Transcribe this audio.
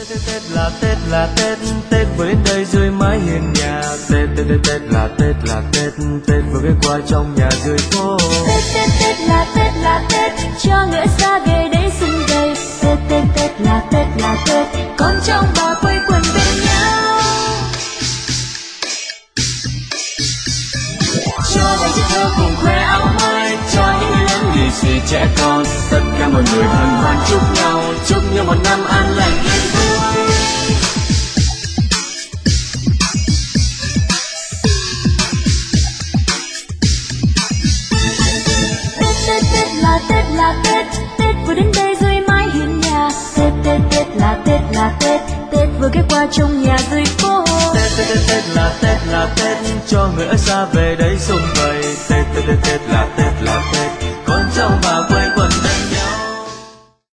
Tết là Tết là Tết, Tết vừa đến đây dưới mái hiên nhà. Tết Tết Tết Tết là Tết là Tết, Tết vừa ghé qua trong nhà dưới phố. Tết Tết Tết là Tết, cho người xa về đây xung vầy. Tết Tết Tết là Tết, con trong bà quây quần bên nhau. Cho thầy trẻ thơ cùng khoe áo mới, cho những người lớn lì xì trẻ con, tất cả mọi người hân hoan chúc nhau một năm an lành yên vui. Tết Tết Tết là Tết, Tết vừa đến đây dưới mái hiên nhà. Tết Tết Tết là Tết, Tết vừa ghé qua trong nhà dưới phố. Tết Tết Tết là Tết, cho người ở xa về đây xung vầy. Tết Tết Tết là Tết là Tết,